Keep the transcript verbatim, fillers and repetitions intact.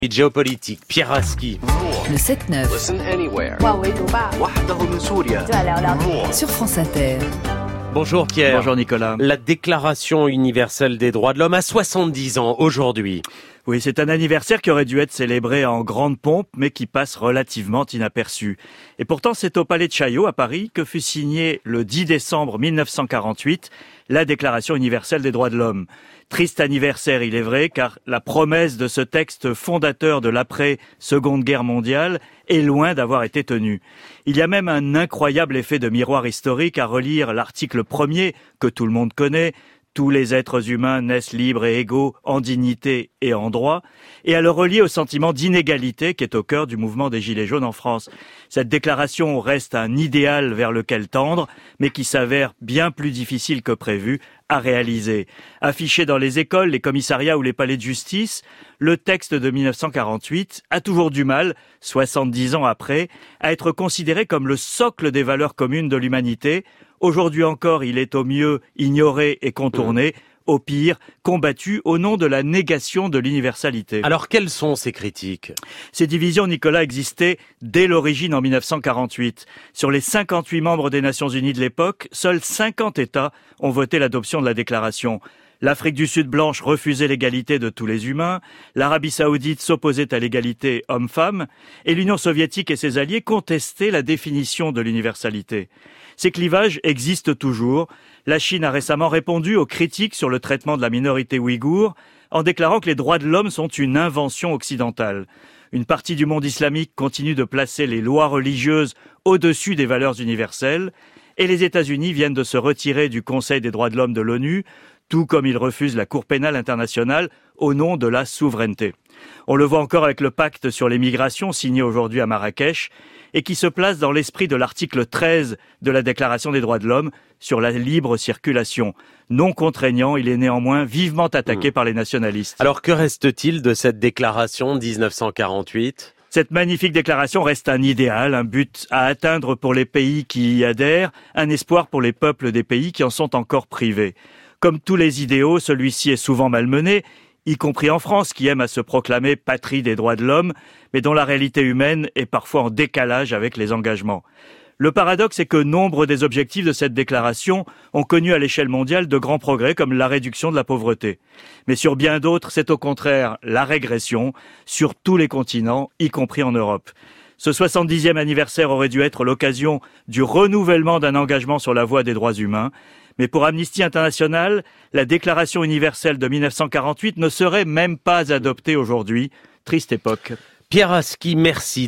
Géopolitique, Pierre Aski. Le sept neuf. Sur France Inter. Bonjour Pierre. Bonjour Nicolas. La Déclaration universelle des droits de l'homme a soixante-dix ans aujourd'hui. Oui, c'est un anniversaire qui aurait dû être célébré en grande pompe, mais qui passe relativement inaperçu. Et pourtant, c'est au Palais de Chaillot, à Paris, que fut signée le dix décembre mille neuf cent quarante-huit la Déclaration universelle des droits de l'homme. Triste anniversaire, il est vrai, car la promesse de ce texte fondateur de l'après-Seconde Guerre mondiale est loin d'avoir été tenue. Il y a même un incroyable effet de miroir historique à relire l'article premier, que tout le monde connaît, tous les êtres humains naissent libres et égaux en dignité et en droit, et à le relier au sentiment d'inégalité qui est au cœur du mouvement des Gilets jaunes en France. Cette déclaration reste un idéal vers lequel tendre, mais qui s'avère bien plus difficile que prévu à réaliser. Affiché dans les écoles, les commissariats ou les palais de justice, le texte de mille neuf cent quarante-huit a toujours du mal, soixante-dix ans après, à être considéré comme le socle des valeurs communes de l'humanité. Aujourd'hui encore, il est au mieux ignoré et contourné, au pire combattu au nom de la négation de l'universalité. Alors quelles sont ces critiques ? Ces divisions, Nicolas, existaient dès l'origine en mille neuf cent quarante-huit. Sur les cinquante-huit membres des Nations Unies de l'époque, seuls cinquante États ont voté l'adoption de la déclaration. L'Afrique du Sud blanche refusait l'égalité de tous les humains, l'Arabie Saoudite s'opposait à l'égalité homme-femme, et l'Union soviétique et ses alliés contestaient la définition de l'universalité. Ces clivages existent toujours. La Chine a récemment répondu aux critiques sur le traitement de la minorité ouïghour en déclarant que les droits de l'homme sont une invention occidentale. Une partie du monde islamique continue de placer les lois religieuses au-dessus des valeurs universelles, et les États-Unis viennent de se retirer du Conseil des droits de l'homme de l'ONU, tout comme ils refusent la Cour pénale internationale au nom de la souveraineté. On le voit encore avec le pacte sur les migrations signé aujourd'hui à Marrakech et qui se place dans l'esprit de l'article treize de la Déclaration des droits de l'homme sur la libre circulation. Non contraignant, il est néanmoins vivement attaqué mmh. par les nationalistes. Alors que reste-t-il de cette déclaration de dix-neuf cent quarante-huit ? Cette magnifique déclaration reste un idéal, un but à atteindre pour les pays qui y adhèrent, un espoir pour les peuples des pays qui en sont encore privés. Comme tous les idéaux, celui-ci est souvent malmené, y compris en France, qui aime à se proclamer patrie des droits de l'homme, mais dont la réalité humaine est parfois en décalage avec les engagements. Le paradoxe est que nombre des objectifs de cette déclaration ont connu à l'échelle mondiale de grands progrès comme la réduction de la pauvreté. Mais sur bien d'autres, c'est au contraire la régression sur tous les continents, y compris en Europe. Ce soixante-dixième anniversaire aurait dû être l'occasion du renouvellement d'un engagement sur la voie des droits humains. Mais pour Amnesty International, la Déclaration universelle de mille neuf cent quarante-huit ne serait même pas adoptée aujourd'hui. Triste époque. Pierre Aski, merci.